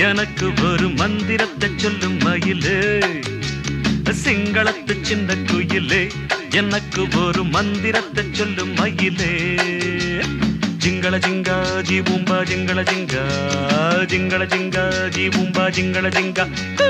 எனக்கு ஒரு மந்திரத்தை சொல்லும் மயிலே, சிங்களத்து சின்ன குயிலே, எனக்கு ஒரு மந்திரத்தை சொல்லும் மயிலே. ஜிங்கள ஜிங்கா ஜி பூம்பா ஜிங்கள ஜிங்கா, ஜிங்கள ஜிங்கா ஜி பூம்பா ஜிங்கள ஜிங்கா.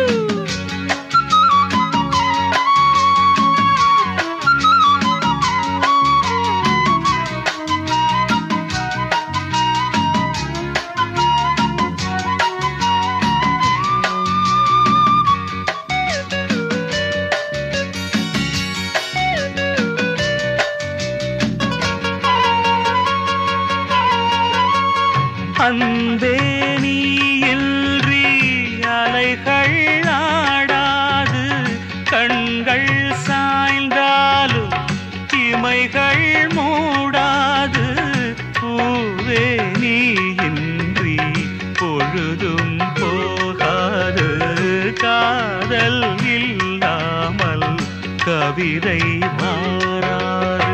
அன்பே நீ இன்றி அலைகள் ஆடாது, கண்கள் சாய்ந்தாலும் இமைகள் மூடாது. பூவே நீ இன்றி பொழுதும் போகாது, காதல் இல்லாமல் கவிதை மாறாது.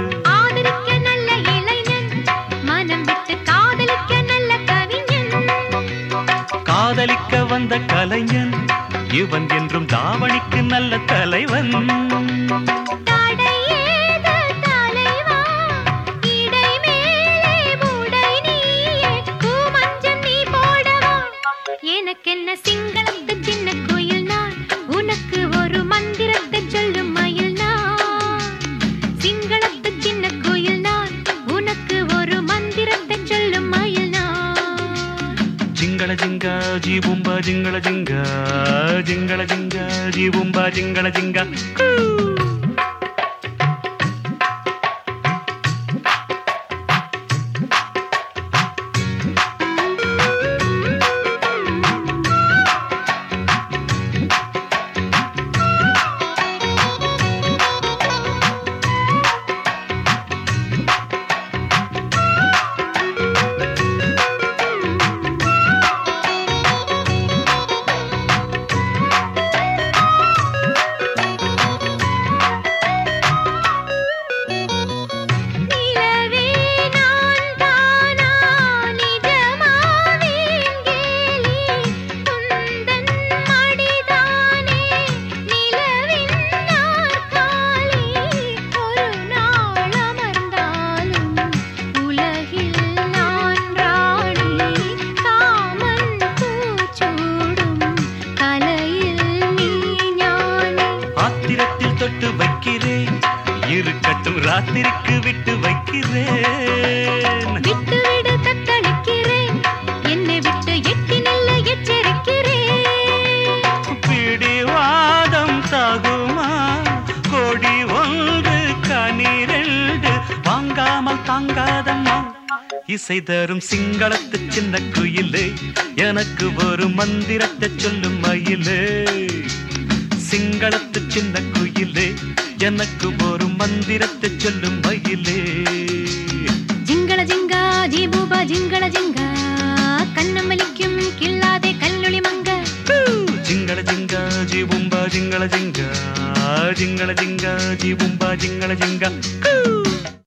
காதலிக்க வந்த கலைஞன் இவன் என்றும் தாவணிக்கு நல்ல தலைவன். எனக்கென்ன சிங்களத்து சின்ன கோயில் நான், உனக்கு ஒரு மந்திரத்தை சொல்லும் மயில் நான். சிங்களத்து சின்ன கோயில் நான், உனக்கு ஒரு மந்திரத்தை சொல்லும் மயில் நான். ஜிங்கள ஜிங்கா ஜி பூம்பா ஜிங்கள ஜிங்கா, ஜிங்கள ஜிங்கா ஜி பூம்பா ஜிங்கள ஜிங்கா. தொட்டு வைக்கிறேன், இருக்கட்டும் ராத்திரிக்கு விட்டு வைக்கிறேன். விட்டு விடு தத்தளிக்கிறேன், என்னை விட்டு எட்டி நல்ல எச்சரிக்கிறேன். பிடிவாதம் தாகுமா, கொடி ஒன்று கனிரெண்டு வாங்காமல் தாங்காதம்மா. இசை தரும் சிங்களத்து சின்ன குயிலே, எனக்கு ஒரு மந்திரத்தை சொல்லும் மயிலே. சிங்களத்து சின்ன குயிலே, எனக்கு ஒரு மந்திரத்தை சொல்லும் மயிலே. ஜிங்கள ஜிங்கா ஜி பூபா ஜிங்கள ஜிங்கா, கண்ணம் வலிக்கும் கில்லாதே கல்லொளி மங்க. ஜிங்கள ஜிங்கா ஜி பூம்பா ஜிங்கள ஜிங்கா, ஜிங்கள ஜிங்கா ஜி பூம்பா ஜிங்கள ஜிங்கா.